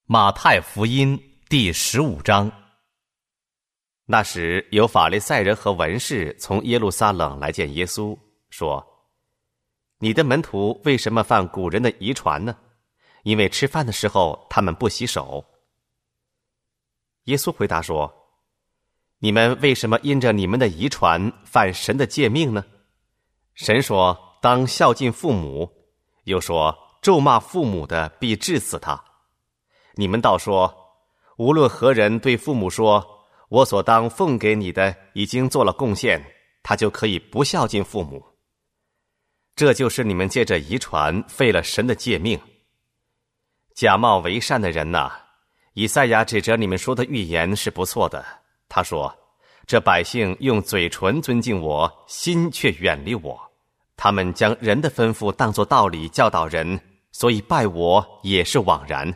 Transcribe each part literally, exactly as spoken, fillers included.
马太福音第十五章。那时有法利赛人和文士从耶路撒冷来见耶稣，说：你的门徒为什么犯古人的遗传呢？因为吃饭的时候他们不洗手。耶稣回答说：你们为什么因着你们的遗传犯神的诫命呢？神说当孝敬父母，又说咒骂父母的必治死他。你们倒说，无论何人对父母说，我所当奉给你的已经做了贡献，他就可以不孝敬父母。这就是你们借着遗传废了神的诫命。假冒为善的人哪，以赛亚指着你们说的预言是不错的。他说，这百姓用嘴唇尊敬我，心却远离我。他们将人的吩咐当作道理教导人，所以拜我也是枉然。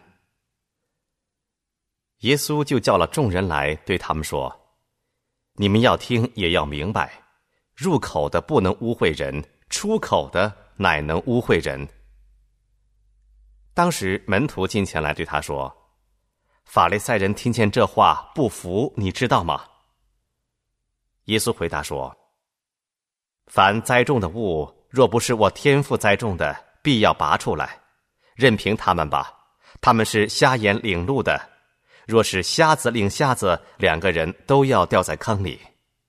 耶稣就叫了众人来，对他们说：你们要听也要明白，入口的不能污秽人，出口的乃能污秽人。当时门徒进前来对他说：法利赛人听见这话不服，你知道吗？耶稣回答说：凡栽种的物，若不是我天父栽种的，必要拔出来，任凭他们吧，他们是瞎眼领路的。若是瞎子领瞎子，两个人都要掉在坑里。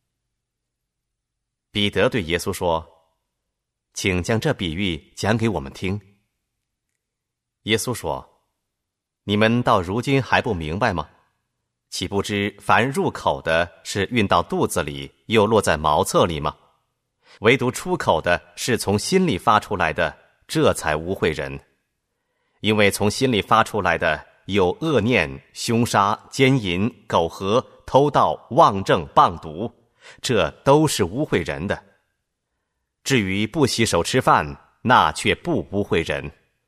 彼得对耶稣说：请将这比喻讲给我们听。耶稣说：你们到如今还不明白吗？岂不知凡入口的是运到肚子里，又落在茅厕里吗？唯独出口的是从心里发出来的，这才污秽人。因为从心里发出来的有恶念、凶杀、奸淫、苟合、偷盗、妄证、谤毒，这都是污秽人的。至于不洗手吃饭，那却不污秽人。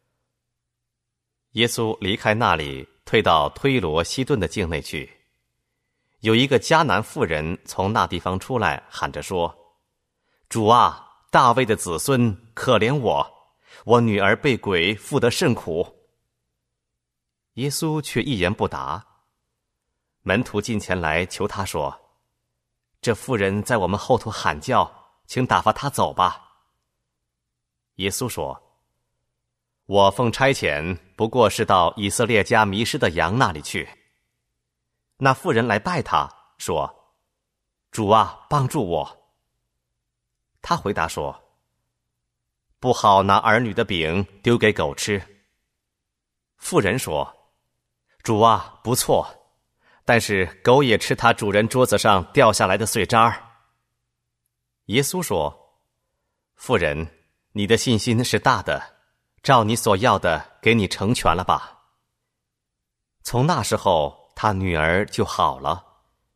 耶稣离开那里，退到推罗西顿的境内去。有一个迦南妇人从那地方出来，喊着说：主啊，大卫的子孙，可怜我，我女儿被鬼附得甚苦。耶稣却一言不答。门徒近前来求他说：这妇人在我们后头喊叫，请打发她走吧。耶稣说：我奉差遣，不过是到以色列家迷失的羊那里去。那妇人来拜他，说：主啊，帮助我。他回答说：不好拿儿女的饼丢给狗吃。妇人说：主啊，不错，但是狗也吃它主人桌子上掉下来的碎渣儿。耶稣说：妇人，你的信心是大的，照你所要的给你成全了吧。从那时候，他女儿就好了。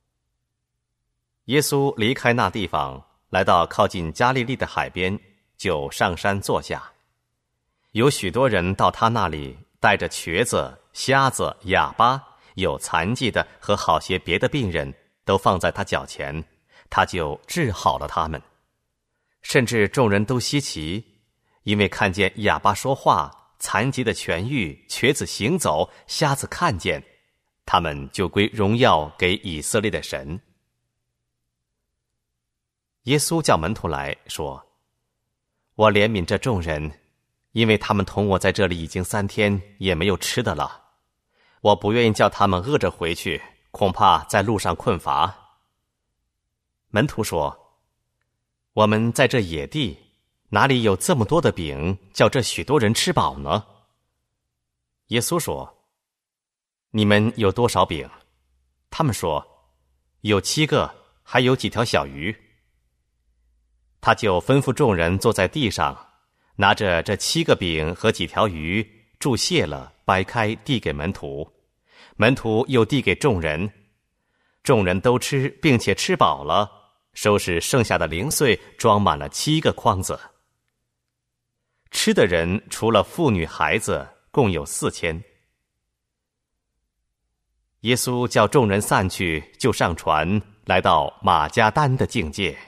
耶稣离开那地方，来到靠近加利利的海边，就上山坐下。有许多人到他那里，带着瘸子、瞎子、哑巴，有残疾的和好些别的病人，都放在他脚前，他就治好了他们。甚至众人都稀奇，因为看见哑巴说话，残疾的痊愈，瘸子行走，瞎子看见，他们就归荣耀给以色列的神。耶稣叫门徒来说：我怜悯这众人，因为他们同我在这里已经三天，也没有吃的了。我不愿意叫他们饿着回去，恐怕在路上困乏。门徒说：我们在这野地，哪里有这么多的饼，叫这许多人吃饱呢？耶稣说：你们有多少饼？他们说：有七个，还有几条小鱼。他就吩咐众人坐在地上，拿着这七个饼和几条鱼，注谢了，掰开递给门徒，门徒又递给众人。众人都吃，并且吃饱了，收拾剩下的零碎，装满了七个筐子。吃的人除了妇女孩子，共有四千。耶稣叫众人散去，就上船，来到马加丹的境界。